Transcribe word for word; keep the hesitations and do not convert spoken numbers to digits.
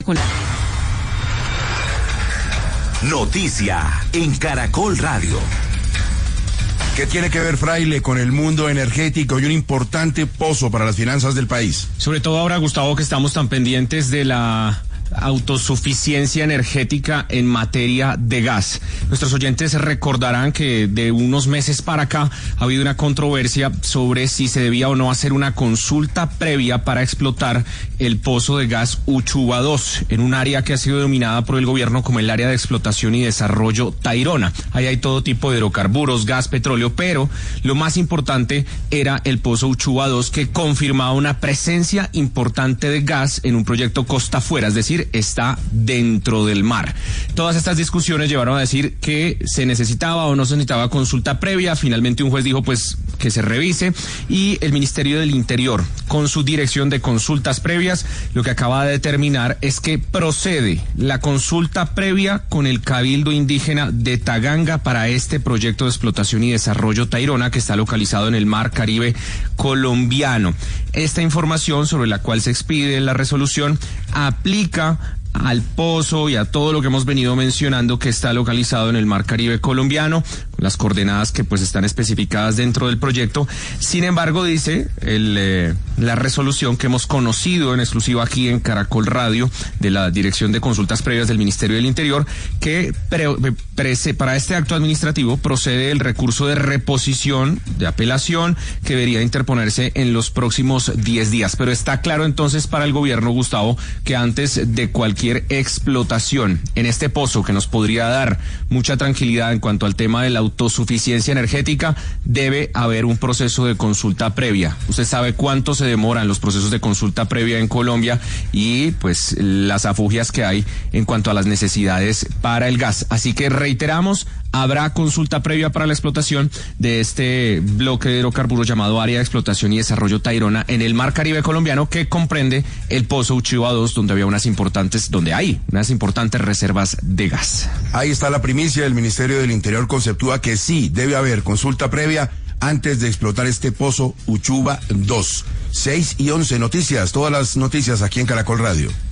con... Noticia en Caracol Radio. ¿Qué tiene que ver, Fraile, con el mundo energético y un importante pozo para las finanzas del país? Sobre todo ahora, Gustavo, que estamos tan pendientes de la autosuficiencia energética en materia de gas. Nuestros oyentes recordarán que de unos meses para acá ha habido una controversia sobre si se debía o no hacer una consulta previa para explotar el pozo de gas Uchuva dos en un área que ha sido denominada por el gobierno como el área de explotación y desarrollo Tayrona. Ahí hay todo tipo de hidrocarburos, gas, petróleo, pero lo más importante era el pozo Uchuva dos, que confirmaba una presencia importante de gas en un proyecto costa afuera, es decir, está dentro del mar. Todas estas discusiones llevaron a decir que se necesitaba o no se necesitaba consulta previa. Finalmente un juez dijo pues que se revise, y el Ministerio del Interior, con su dirección de consultas previas, lo que acaba de determinar es que procede la consulta previa con el Cabildo Indígena de Taganga para este proyecto de explotación y desarrollo Tayrona, que está localizado en el Mar Caribe colombiano. Esta información, sobre la cual se expide la resolución, aplica al pozo y a todo lo que hemos venido mencionando que está localizado en el Mar Caribe colombiano, con las coordenadas que pues están especificadas dentro del proyecto. Sin embargo, dice el, eh, la resolución que hemos conocido en exclusiva aquí en Caracol Radio de la Dirección de Consultas Previas del Ministerio del Interior, que pre, pre, para este acto administrativo procede el recurso de reposición, de apelación, que debería interponerse en los próximos diez días. Pero está claro entonces para el gobierno, Gustavo, que antes de cualquier explotación en este pozo, que nos podría dar mucha tranquilidad en cuanto al tema de la autosuficiencia energética, debe haber un proceso de consulta previa. Usted sabe cuánto se demoran los procesos de consulta previa en Colombia y pues las afugias que hay en cuanto a las necesidades para el gas. Así que reiteramos, habrá consulta previa para la explotación de este bloque de hidrocarburos llamado Área de Explotación y Desarrollo Tayrona en el Mar Caribe colombiano, que comprende el pozo Uchuva dos, donde había unas importantes, donde hay unas importantes reservas de gas. Ahí está la primicia. El Ministerio del Interior conceptúa que sí debe haber consulta previa antes de explotar este pozo Uchuva dos. seis y once noticias, todas las noticias aquí en Caracol Radio.